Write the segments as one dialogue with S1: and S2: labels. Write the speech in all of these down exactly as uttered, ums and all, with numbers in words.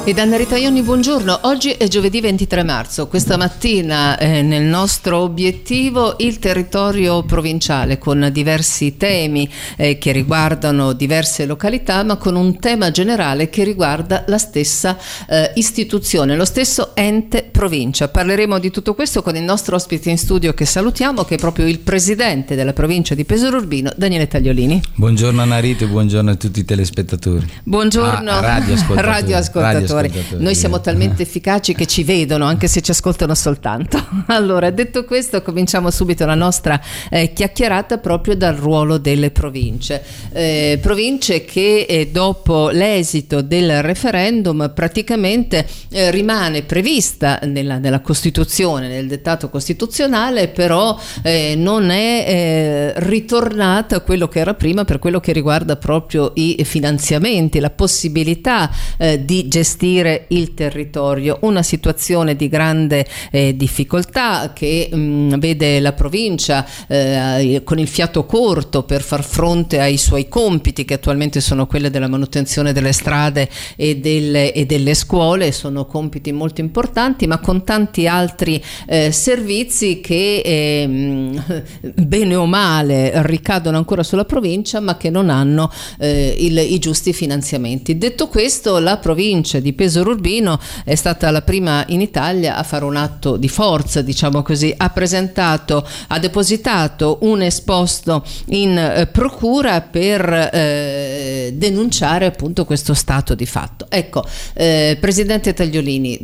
S1: E da Anna Rita Ionni, buongiorno. Oggi è giovedì ventitré marzo. Questa mattina eh, nel nostro obiettivo il territorio provinciale, con diversi temi eh, che riguardano diverse località, ma con un tema generale che riguarda la stessa eh, istituzione, lo stesso ente provincia. Parleremo di tutto questo con il nostro ospite in studio, che salutiamo, che è proprio il presidente della provincia di Pesaro Urbino, Daniele Tagliolini.
S2: Buongiorno Anna Rita e buongiorno a tutti i telespettatori.
S1: Buongiorno
S2: ah, radioascoltatori.
S1: radioascoltatori. Noi siamo talmente efficaci che ci vedono anche se ci ascoltano soltanto. Allora, detto questo, cominciamo subito la nostra eh, chiacchierata proprio dal ruolo delle province. Eh, province che eh, dopo l'esito del referendum praticamente eh, rimane prevista nella, nella Costituzione, nel dettato costituzionale, però eh, non è eh, ritornata a quello che era prima per quello che riguarda proprio i finanziamenti, la possibilità eh, di gestire il territorio. Una situazione di grande eh, difficoltà che mh, vede la provincia eh, con il fiato corto per far fronte ai suoi compiti, che attualmente sono quelli della manutenzione delle strade e delle, e delle scuole. Sono compiti molto importanti, ma con tanti altri eh, servizi che eh, bene o male ricadono ancora sulla provincia, ma che non hanno eh, il, i giusti finanziamenti. Detto questo, la provincia di Pesaro Urbino è stata la prima in Italia a fare un atto di forza, diciamo così. Ha presentato, ha depositato un esposto in eh, procura per eh, denunciare appunto questo stato di fatto. Ecco, eh, Presidente Tagliolini,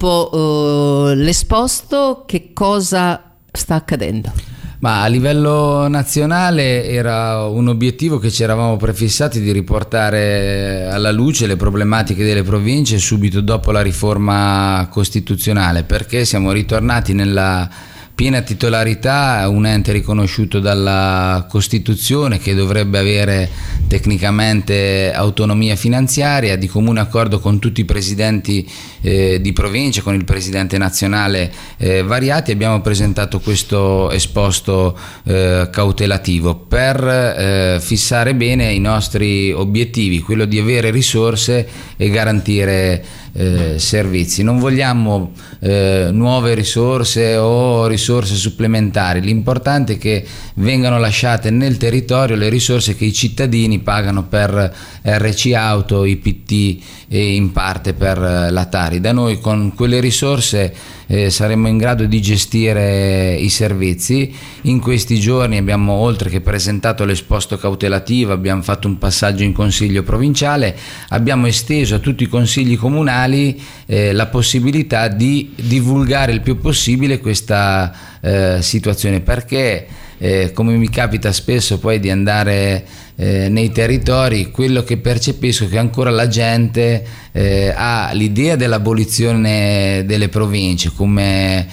S1: dopo eh, l'esposto, che cosa sta accadendo?
S2: Ma a livello nazionale era un obiettivo che ci eravamo prefissati, di riportare alla luce le problematiche delle province subito dopo la riforma costituzionale, perché siamo ritornati nella piena titolarità, un ente riconosciuto dalla Costituzione, che dovrebbe avere tecnicamente autonomia finanziaria, di comune accordo con tutti i presidenti eh, di provincia, con il presidente nazionale eh, variati. Abbiamo presentato questo esposto eh, cautelativo per eh, fissare bene i nostri obiettivi, quello di avere risorse e garantire Eh, servizi. Non vogliamo eh, nuove risorse o risorse supplementari, l'importante è che vengano lasciate nel territorio le risorse che i cittadini pagano per R C auto, I P T e in parte per la Tari. Da noi con quelle risorse eh, saremo in grado di gestire i servizi. In questi giorni abbiamo, oltre che presentato l'esposto cautelativo, abbiamo fatto un passaggio in consiglio provinciale, abbiamo esteso a tutti i consigli comunali Eh, la possibilità di divulgare il più possibile questa eh, situazione, perché eh, come mi capita spesso poi di andare eh, nei territori, quello che percepisco è che ancora la gente eh, ha l'idea dell'abolizione delle province, come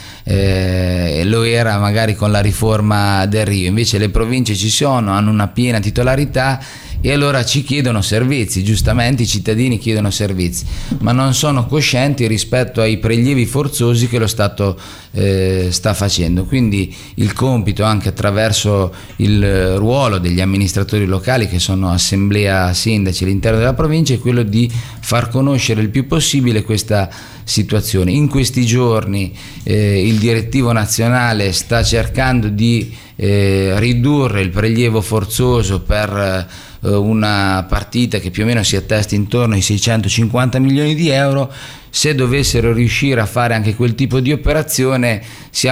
S2: eh, lo era magari con la riforma del Rio. Invece le province ci sono, hanno una piena titolarità e allora ci chiedono servizi. Giustamente i cittadini chiedono servizi, ma non sono coscienti rispetto ai prelievi forzosi che lo Stato eh, sta facendo. Quindi il compito, anche attraverso il ruolo degli amministratori locali, che sono assemblea sindaci all'interno della provincia, è quello di far conoscere il più possibile questa situazione. In questi giorni eh, il direttivo nazionale sta cercando di eh, ridurre il prelievo forzoso per eh, una partita che più o meno si attesta intorno ai seicentocinquanta milioni di euro. Se dovessero riuscire a fare anche quel tipo di operazione,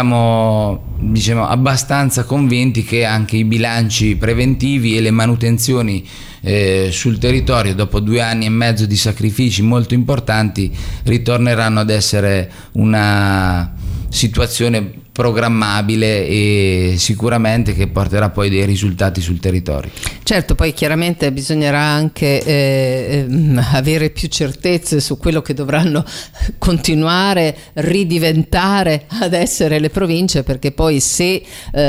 S2: siamo diciamo abbastanza convinti che anche i bilanci preventivi e le manutenzioni eh, sul territorio, dopo due anni e mezzo di sacrifici molto importanti, ritorneranno ad essere una situazione programmabile e sicuramente che porterà poi dei risultati sul territorio.
S1: Certo, poi chiaramente bisognerà anche eh, avere più certezze su quello che dovranno continuare, ridiventare ad essere le province, perché poi se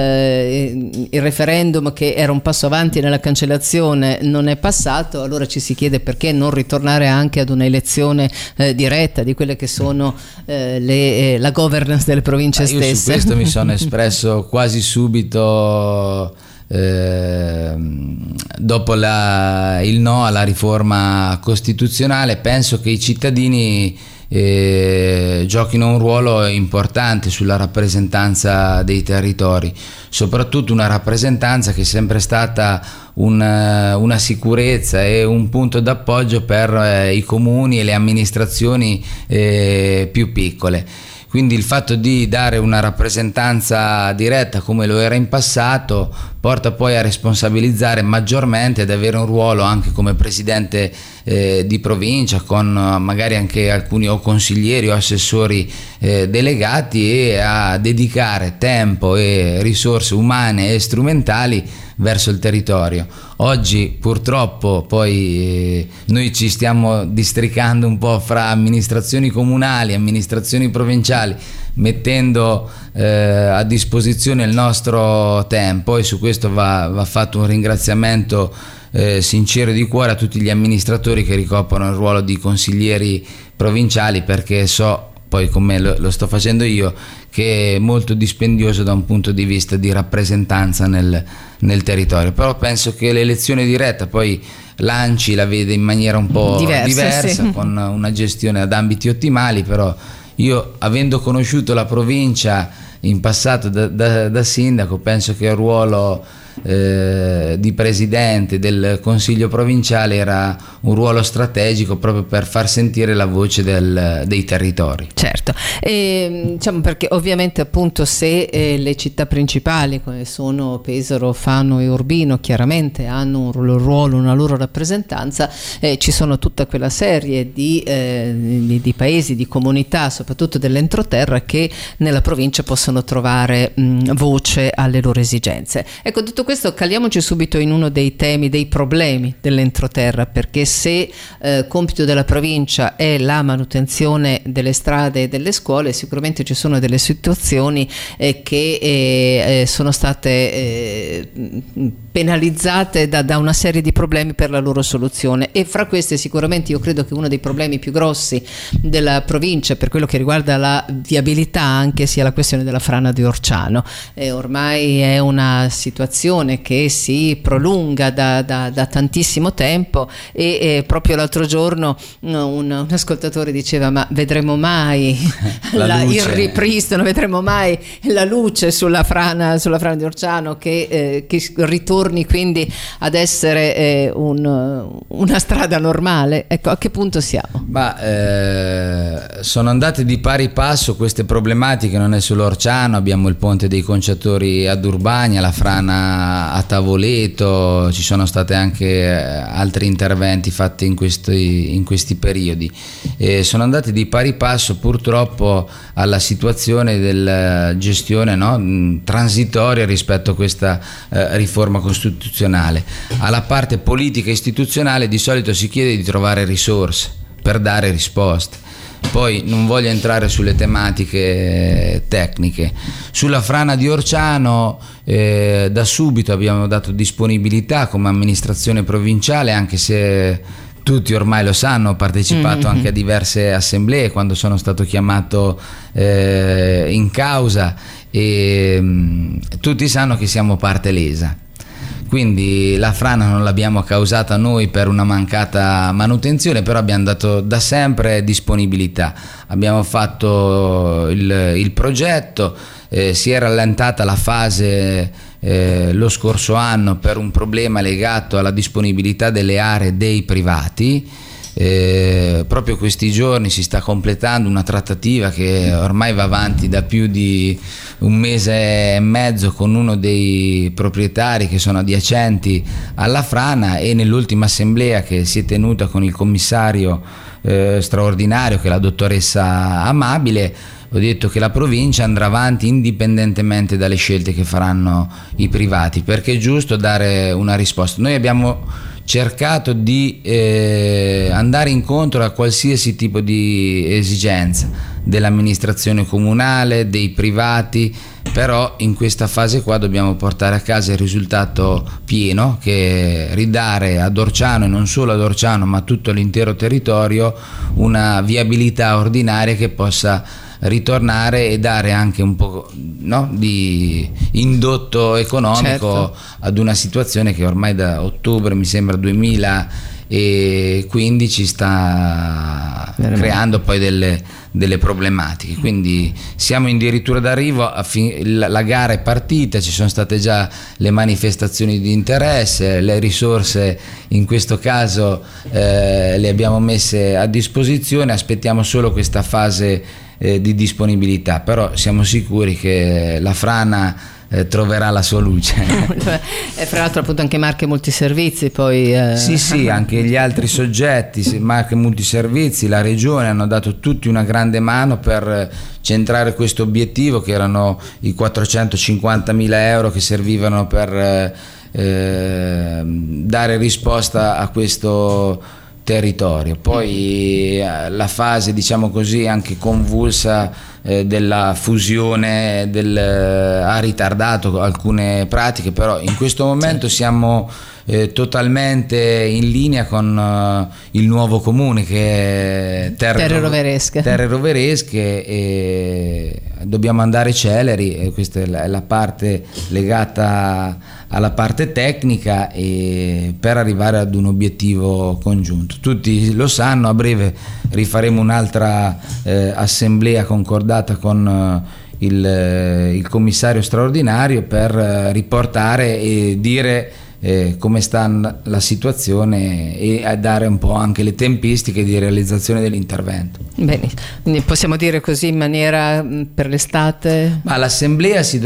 S1: eh, il referendum, che era un passo avanti nella cancellazione, non è passato, allora ci si chiede perché non ritornare anche ad una elezione eh, diretta di quelle che sono eh, le, eh, la governance delle province
S2: ah, io
S1: stesse.
S2: Su questo mi sono espresso quasi subito eh, dopo la, il no alla riforma costituzionale, penso che i cittadini eh, giochino un ruolo importante sulla rappresentanza dei territori, soprattutto una rappresentanza che è sempre stata una, una sicurezza e un punto d'appoggio per eh, i comuni e le amministrazioni eh, più piccole. Quindi il fatto di dare una rappresentanza diretta come lo era in passato porta poi a responsabilizzare maggiormente, ad avere un ruolo anche come presidente eh, di provincia, con magari anche alcuni o consiglieri o assessori eh, delegati, e a dedicare tempo e risorse umane e strumentali verso il territorio. Oggi purtroppo poi eh, noi ci stiamo districando un po' fra amministrazioni comunali, amministrazioni provinciali, mettendo eh, a disposizione il nostro tempo, e su questo va, va fatto un ringraziamento eh, sincero di cuore a tutti gli amministratori che ricoprono il ruolo di consiglieri provinciali, perché so, poi come lo, lo sto facendo io, che è molto dispendioso da un punto di vista di rappresentanza nel, nel territorio. Però penso che l'elezione diretta poi l'A N C I la vede in maniera un po' diversa, diversa sì. Con una gestione ad ambiti ottimali, però io, avendo conosciuto la provincia in passato da, da, da sindaco, penso che il ruolo eh, di presidente del consiglio provinciale era un ruolo strategico, proprio per far sentire la voce del, dei territori.
S1: Certo, e, diciamo, perché ovviamente appunto se eh, le città principali come sono Pesaro, Fano e Urbino chiaramente hanno un ruolo, una loro rappresentanza, eh, ci sono tutta quella serie di, eh, di, di paesi, di comunità, soprattutto dell'entroterra, che nella provincia possono trovare mh, voce alle loro esigenze. Ecco, detto questo, caliamoci subito in uno dei temi, dei problemi dell'entroterra, perché se eh, compito della provincia è la manutenzione delle strade e delle scuole, sicuramente ci sono delle situazioni eh, che eh, sono state eh, penalizzate da, da una serie di problemi per la loro soluzione, e fra queste sicuramente io credo che uno dei problemi più grossi della provincia per quello che riguarda la viabilità anche sia la questione della frana di Orciano. Eh, ormai è una situazione che si prolunga da, da, da tantissimo tempo, e eh, proprio l'altro giorno un, un ascoltatore diceva: ma vedremo mai la la, il ripristino, vedremo mai la luce sulla frana, sulla frana di Orciano, che, eh, che ritorni quindi ad essere eh, un, una strada normale? Ecco, a che punto siamo?
S2: Ma eh, sono andate di pari passo queste problematiche, non è solo Orciano, abbiamo il ponte dei Conciatori ad Urbania, la frana a Tavoleto, ci sono state anche altri interventi fatti in questi, in questi periodi. Eh, sono andati di pari passo purtroppo alla situazione della gestione, no, transitoria rispetto a questa eh, riforma costituzionale. Alla parte politica e istituzionale di solito si chiede di trovare risorse per dare risposte. Poi non voglio entrare sulle tematiche tecniche. Sulla frana di Orciano eh, da subito abbiamo dato disponibilità come amministrazione provinciale, anche se tutti ormai lo sanno, ho partecipato mm-hmm. anche a diverse assemblee quando sono stato chiamato eh, in causa, e mh, tutti sanno che siamo parte lesa. Quindi la frana non l'abbiamo causata noi per una mancata manutenzione, però abbiamo dato da sempre disponibilità. Abbiamo fatto il, il progetto, eh, si è rallentata la fase eh, lo scorso anno per un problema legato alla disponibilità delle aree dei privati. Eh, proprio questi giorni si sta completando una trattativa che ormai va avanti da più di un mese e mezzo con uno dei proprietari che sono adiacenti alla frana, e nell'ultima assemblea che si è tenuta con il commissario eh, straordinario, che è la dottoressa Amabile, ho detto che la provincia andrà avanti indipendentemente dalle scelte che faranno i privati, perché è giusto dare una risposta. Noi abbiamo cercato di eh, andare incontro a qualsiasi tipo di esigenza dell'amministrazione comunale, dei privati, però in questa fase qua dobbiamo portare a casa il risultato pieno, che è ridare ad Orciano, e non solo ad Orciano ma a tutto l'intero territorio, una viabilità ordinaria che possa ritornare e dare anche un po', no, di indotto economico, certo, ad una situazione che ormai da ottobre, mi sembra duemilaquindici, sta Veramente. creando poi delle, delle problematiche. Quindi siamo addirittura d'arrivo, la, la gara è partita, ci sono state già le manifestazioni di interesse, le risorse in questo caso eh, le abbiamo messe a disposizione, aspettiamo solo questa fase eh, di disponibilità, però siamo sicuri che la frana eh, troverà la sua luce.
S1: E fra l'altro appunto anche Marche Multiservizi poi eh...
S2: sì sì, anche gli altri soggetti, Marche Multiservizi, la regione, hanno dato tutti una grande mano per centrare questo obiettivo, che erano i quattrocentocinquantamila euro che servivano per eh, eh, dare risposta a questo territorio. Poi eh, la fase, diciamo così, anche convulsa eh, della fusione del, eh, ha ritardato alcune pratiche, però in questo momento siamo eh, totalmente in linea con uh, il nuovo comune, che è Terre,
S1: Terre Roveresche.
S2: Terre Roveresche, e dobbiamo andare celeri, e questa è la, è la parte legata alla parte tecnica, e per arrivare ad un obiettivo congiunto. Tutti lo sanno, a breve rifaremo un'altra eh, assemblea concordata con eh, il, eh, il commissario straordinario per eh, riportare e dire eh, come sta la situazione e a dare un po' anche le tempistiche di realizzazione dell'intervento.
S1: Bene, quindi possiamo dire così in maniera per l'estate?
S2: Ma l'assemblea si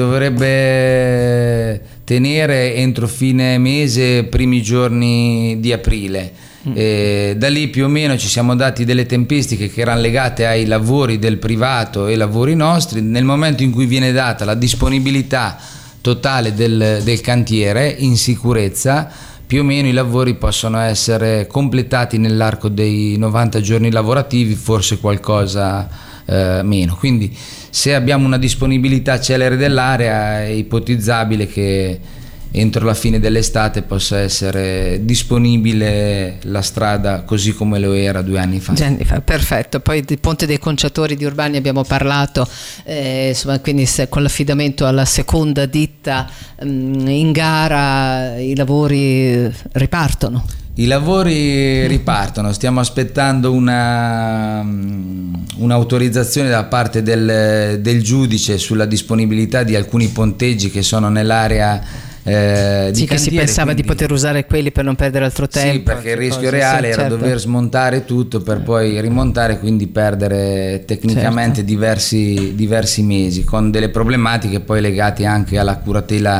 S2: dovrebbe tenere entro fine mese, primi giorni di aprile. Mm. E da lì più o meno ci siamo dati delle tempistiche che erano legate ai lavori del privato e ai lavori nostri. Nel momento in cui viene data la disponibilità totale del, del cantiere in sicurezza, più o meno i lavori possono essere completati nell'arco dei novanta giorni lavorativi, forse qualcosa eh, meno. Quindi se abbiamo una disponibilità celere dell'area, è ipotizzabile che entro la fine dell'estate possa essere disponibile la strada così come lo era due anni fa.
S1: Due anni fa, perfetto. Poi del Ponte dei Conciatori di Urbani abbiamo parlato, eh, insomma, quindi se, con l'affidamento alla seconda ditta mh, in gara i lavori ripartono.
S2: I lavori ripartono, stiamo aspettando una, un'autorizzazione da parte del, del giudice sulla disponibilità di alcuni ponteggi che sono nell'area Eh,
S1: sì,
S2: di
S1: che
S2: cantiere,
S1: si pensava
S2: quindi,
S1: di poter usare quelli per non perdere altro tempo.
S2: Sì, perché il rischio
S1: cose,
S2: reale
S1: sì,
S2: era
S1: certo.
S2: dover smontare tutto per poi rimontare, quindi perdere tecnicamente certo. diversi, diversi mesi, con delle problematiche poi legate anche alla curatela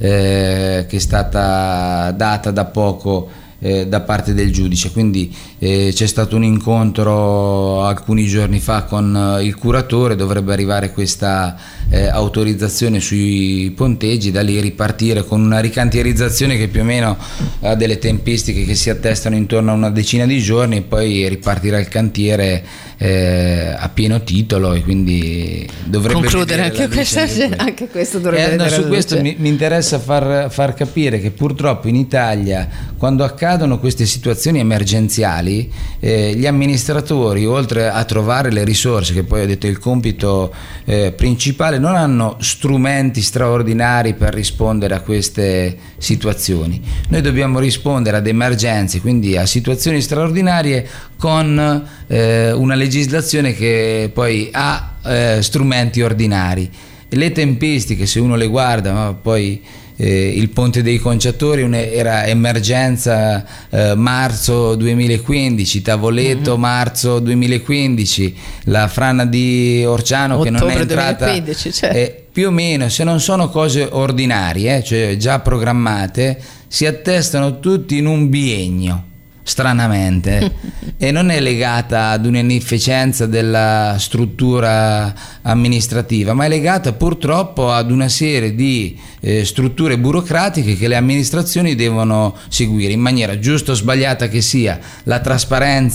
S2: eh, che è stata data da poco Eh, da parte del giudice. Quindi eh, c'è stato un incontro alcuni giorni fa con eh, il curatore, dovrebbe arrivare questa eh, autorizzazione sui ponteggi, da lì ripartire con una ricantierizzazione che più o meno ha delle tempistiche che si attestano intorno a una decina di giorni, e poi ripartirà il cantiere eh, a pieno titolo, e quindi dovrebbe
S1: concludere anche, questa, anche questo dovrebbe
S2: eh, no, su questo mi, mi interessa far, far capire che purtroppo in Italia, quando accadono queste situazioni emergenziali, eh, gli amministratori, oltre a trovare le risorse, che poi ho detto è il compito eh, principale, non hanno strumenti straordinari per rispondere a queste situazioni. Noi dobbiamo rispondere ad emergenze, quindi a situazioni straordinarie, con eh, una legislazione che poi ha eh, strumenti ordinari. E le tempistiche, se uno le guarda, ma poi Eh, il Ponte dei Conciatori era emergenza eh, marzo duemilaquindici, Tavoleto mm-hmm. marzo duemilaquindici, la frana di Orciano
S1: ottobre
S2: che non è entrata
S1: duemilaquindici, certo.
S2: eh, più o meno, se non sono cose ordinarie, eh, cioè già programmate, si attestano tutti in un biennio, stranamente, e non è legata ad un'inefficienza della struttura amministrativa, ma è legata purtroppo ad una serie di eh, strutture burocratiche che le amministrazioni devono seguire in maniera giusta o sbagliata che sia. La trasparenza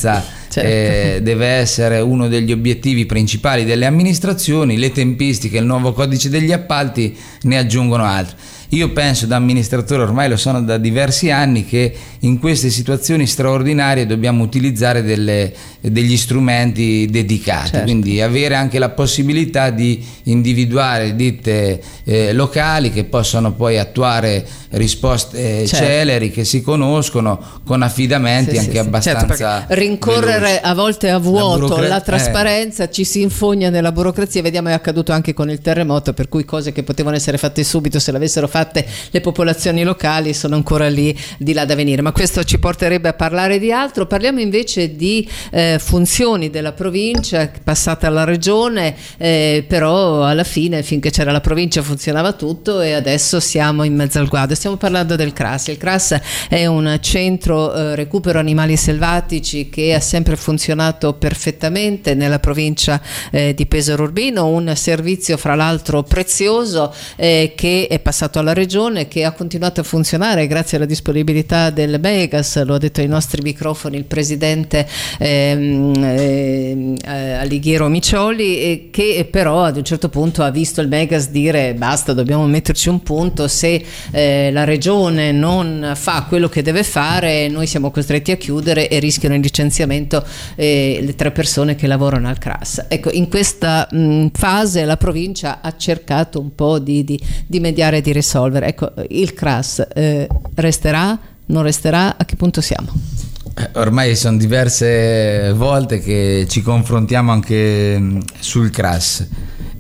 S1: certo.
S2: eh, deve essere uno degli obiettivi principali delle amministrazioni. Le tempistiche, il nuovo codice degli appalti ne aggiungono altri. Io penso, da amministratore, ormai lo sono da diversi anni, che in queste situazioni straordinarie dobbiamo utilizzare delle, degli strumenti dedicati,
S1: certo.
S2: Quindi avere anche la possibilità di individuare ditte eh, locali che possano poi attuare risposte
S1: certo.
S2: celeri, che si conoscono, con affidamenti
S1: sì,
S2: anche
S1: sì,
S2: abbastanza
S1: certo, rincorrere
S2: veloci.
S1: A volte a vuoto la,
S2: burocra-
S1: la trasparenza, eh. ci si infogna nella burocrazia. Vediamo, è accaduto anche con il terremoto, per cui cose che potevano essere fatte subito, se l'avessero fatte le popolazioni locali, sono ancora lì di là da venire. Ma questo ci porterebbe a parlare di altro. Parliamo invece di eh, funzioni della provincia passata alla regione, eh, però alla fine, finché c'era la provincia, funzionava tutto, e adesso siamo in mezzo al guado. Stiamo parlando del C R A S. Il C R A S è un centro eh, recupero animali selvatici che ha sempre funzionato perfettamente nella provincia eh, di Pesaro Urbino, un servizio fra l'altro prezioso eh, che è passato alla regione, che ha continuato a funzionare grazie alla disponibilità del Megas, lo ha detto ai nostri microfoni il presidente ehm, eh, Alighiero Micioli, e che però ad un certo punto ha visto il Megas dire basta, dobbiamo metterci un punto, se eh, la regione non fa quello che deve fare noi siamo costretti a chiudere e rischiano il licenziamento eh, le tre persone che lavorano al C R A S. Ecco, in questa mh, fase la provincia ha cercato un po' di, di, di mediare e di risolvere. Ecco, il C R A S eh, resterà, non resterà, a che punto siamo?
S2: Ormai sono diverse volte che ci confrontiamo anche sul C R A S.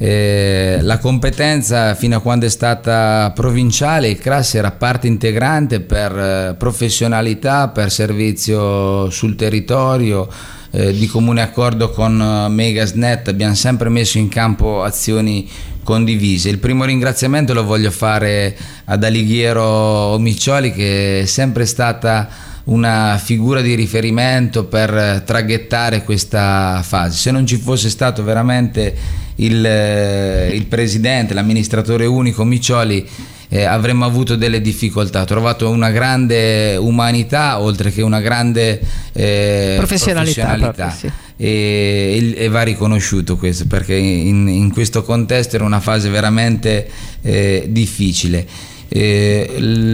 S2: Eh, la competenza, fino a quando è stata provinciale, il C R A S era parte integrante per professionalità, per servizio sul territorio, eh, di comune accordo con Megasnet abbiamo sempre messo in campo azioni condivise. Il primo ringraziamento lo voglio fare ad Alighiero Micioli, che è sempre stata una figura di riferimento per traghettare questa fase. Se non ci fosse stato veramente il, il presidente, l'amministratore unico Micioli, eh, avremmo avuto delle difficoltà. Ho trovato una grande umanità, oltre che una grande eh, professionalità, professionalità. Proprio, sì. E, e va riconosciuto questo, perché in, in questo contesto era una fase veramente eh, difficile. Eh,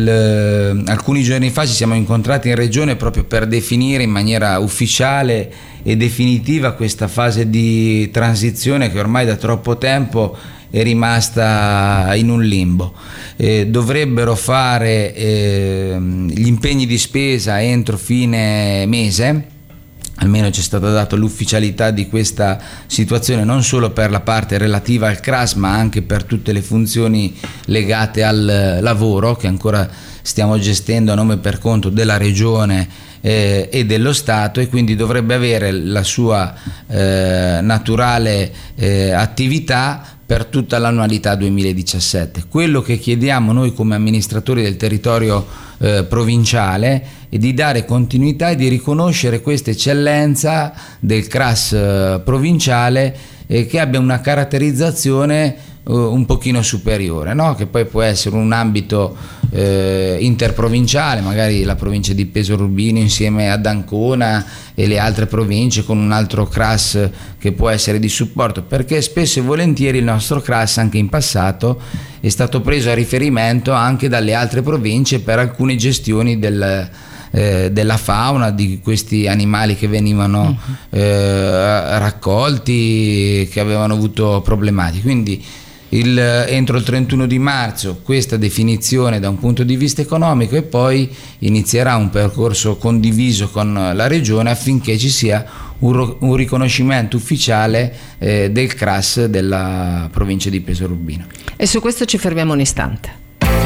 S2: l, alcuni giorni fa ci siamo incontrati in regione proprio per definire in maniera ufficiale e definitiva questa fase di transizione che ormai da troppo tempo è rimasta in un limbo. Eh, dovrebbero fare eh, gli impegni di spesa entro fine mese, almeno ci è stata data l'ufficialità di questa situazione, non solo per la parte relativa al C R A S ma anche per tutte le funzioni legate al lavoro che ancora stiamo gestendo a nome e per conto della regione eh, e dello Stato, e quindi dovrebbe avere la sua eh, naturale eh, attività per tutta l'annualità duemiladiciassette. Quello che chiediamo noi come amministratori del territorio eh, provinciale è di dare continuità e di riconoscere questa eccellenza del C R A S eh, provinciale, eh, che abbia una caratterizzazione eh, un pochino superiore, no? Che poi può essere un ambito eh, interprovinciale, magari la provincia di Pesaro Urbino insieme ad Ancona e le altre province con un altro C R A S che può essere di supporto, perché spesso e volentieri il nostro C R A S anche in passato è stato preso a riferimento anche dalle altre province per alcune gestioni del, eh, della fauna, di questi animali che venivano eh, raccolti, che avevano avuto problematiche. Quindi Il, entro il trentuno di marzo questa definizione da un punto di vista economico, e poi inizierà un percorso condiviso con la regione affinché ci sia un, un riconoscimento ufficiale eh, del C R A S della provincia di Pesaro Urbino.
S1: E su questo ci fermiamo un istante.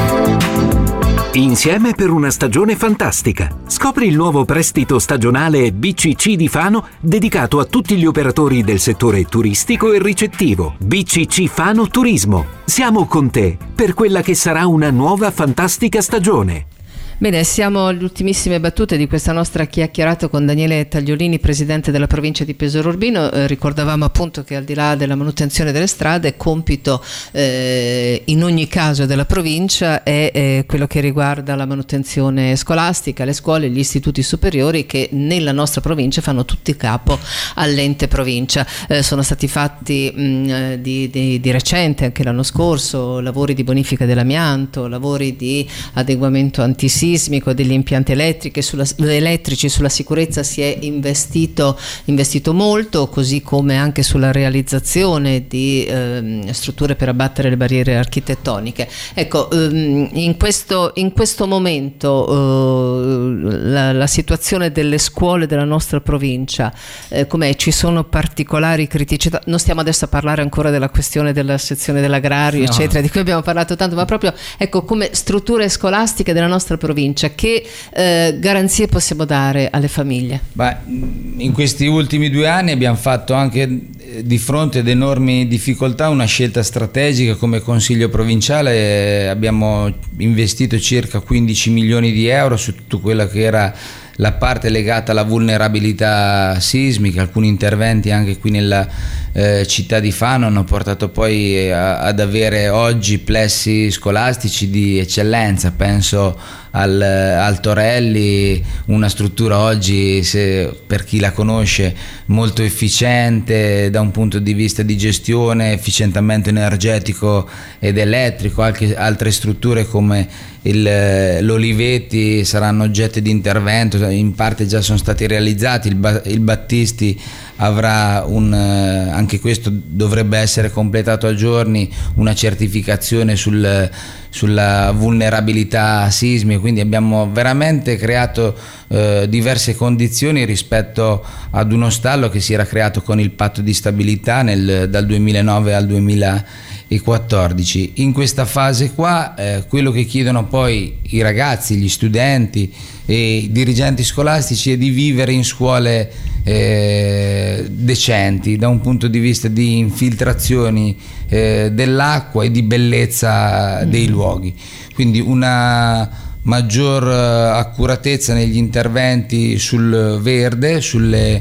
S3: Insieme per una stagione fantastica. Scopri il nuovo prestito stagionale B C C di Fano, dedicato a tutti gli operatori del settore turistico e ricettivo. B C C Fano Turismo. Siamo con te per quella che sarà una nuova fantastica stagione.
S1: Bene, siamo alle ultimissime battute di questa nostra chiacchierata con Daniele Tagliolini, presidente della provincia di Pesaro Urbino. Eh, ricordavamo appunto che al di là della manutenzione delle strade, compito eh, in ogni caso della provincia è eh, quello che riguarda la manutenzione scolastica, le scuole, gli istituti superiori che nella nostra provincia fanno tutti capo all'ente provincia. Eh, sono stati fatti mh, di, di, di recente, anche l'anno scorso, lavori di bonifica dell'amianto, lavori di adeguamento antisismico degli impianti elettrici sulla, elettrici, sulla sicurezza si è investito, investito molto, così come anche sulla realizzazione di eh, strutture per abbattere le barriere architettoniche. Ecco, ehm, in, questo, in questo momento eh, la, la situazione delle scuole della nostra provincia eh, com'è? Ci sono particolari criticità? Non stiamo adesso a parlare ancora della questione della sezione dell'agrario, no, eccetera, di cui abbiamo parlato tanto, ma proprio ecco, come strutture scolastiche della nostra provincia, che eh, garanzie possiamo dare alle famiglie?
S2: Beh, in questi ultimi due anni abbiamo fatto anche, di fronte ad enormi difficoltà, una scelta strategica come Consiglio provinciale. Abbiamo investito circa quindici milioni di euro su tutto quello che era la parte legata alla vulnerabilità sismica. Alcuni interventi anche qui nella eh, città di Fano hanno portato poi a, ad avere oggi plessi scolastici di eccellenza. Penso al, al Torelli, una struttura oggi, se, per chi la conosce, molto efficiente da un punto di vista di gestione, efficientamento energetico ed elettrico. Anche altre strutture come il, l'Olivetti saranno oggetto di intervento, in parte già sono stati realizzati. Il, il Battisti avrà un, anche questo dovrebbe essere completato a giorni, una certificazione sul, sulla vulnerabilità sismica. Quindi abbiamo veramente creato eh, diverse condizioni rispetto ad uno stallo che si era creato con il patto di stabilità nel, dal duemilanove al duemilaquattordici. In questa fase qua eh, quello che chiedono poi i ragazzi, gli studenti e i dirigenti scolastici è di vivere in scuole eh, decenti da un punto di vista di infiltrazioni eh, dell'acqua e di bellezza dei luoghi. Quindi una maggior accuratezza negli interventi sul verde, sulle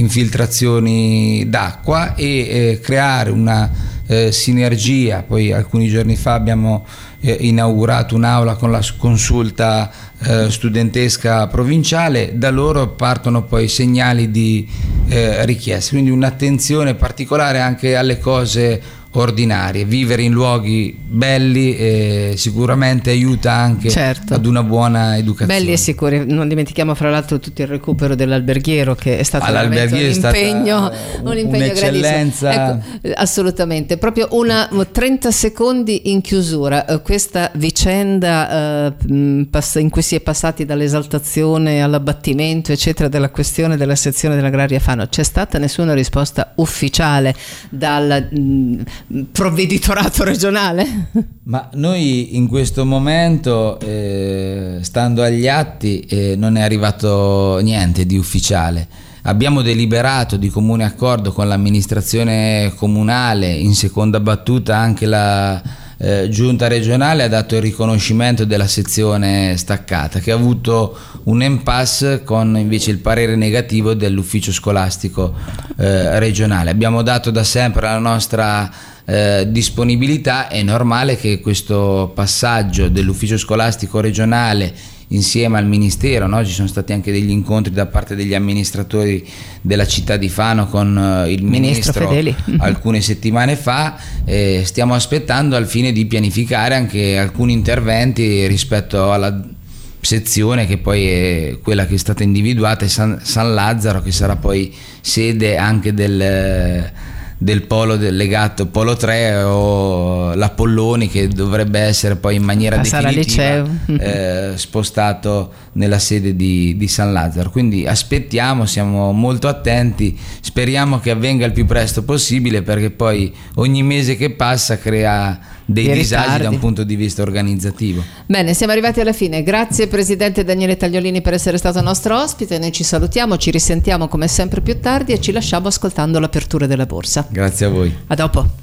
S2: infiltrazioni d'acqua e eh, creare una eh, sinergia. Poi alcuni giorni fa abbiamo eh, inaugurato un'aula con la consulta eh, studentesca provinciale. Da loro partono poi segnali di eh, richieste, quindi un'attenzione particolare anche alle cose ordinarie. Vivere in luoghi belli eh, sicuramente aiuta anche, certo, ad una buona educazione.
S1: Belli e sicuri. Non dimentichiamo fra l'altro tutto il recupero dell'alberghiero, che è stato veramente un impegno, un impegno
S2: un'eccellenza.
S1: Ecco, assolutamente. Proprio una trenta secondi in chiusura. Questa vicenda eh, in cui si è passati dall'esaltazione all'abbattimento eccetera della questione della sezione dell'agraria Fano, c'è stata nessuna risposta ufficiale dal mh, provveditorato regionale?
S2: Ma noi in questo momento, eh, stando agli atti, eh, non è arrivato niente di ufficiale. Abbiamo deliberato di comune accordo con l'amministrazione comunale, in seconda battuta anche la eh, giunta regionale ha dato il riconoscimento della sezione staccata, che ha avuto un impasse con invece il parere negativo dell'ufficio scolastico eh, regionale. Abbiamo dato da sempre la nostra eh, disponibilità. È normale che questo passaggio dell'ufficio scolastico regionale insieme al Ministero, no? Ci sono stati anche degli incontri da parte degli amministratori della città di Fano con uh, il Ministro, ministro alcune settimane fa. Eh, stiamo aspettando al fine di pianificare anche alcuni interventi rispetto alla sezione che poi è quella che è stata individuata, San, San Lazzaro, che sarà poi sede anche del del polo del legato polo tre, o la Polloni, che dovrebbe essere poi in maniera Passare definitiva eh, spostato nella sede di, di San Lazzaro. Quindi aspettiamo, siamo molto attenti, speriamo che avvenga il più presto possibile, perché poi ogni mese che passa crea dei Di disagi ritardi. Da un punto di vista organizzativo.
S1: Bene, siamo arrivati alla fine. Grazie Presidente Daniele Tagliolini per essere stato nostro ospite. Noi ci salutiamo, ci risentiamo come sempre più tardi e ci lasciamo ascoltando l'apertura della borsa.
S2: Grazie a voi.
S1: A dopo.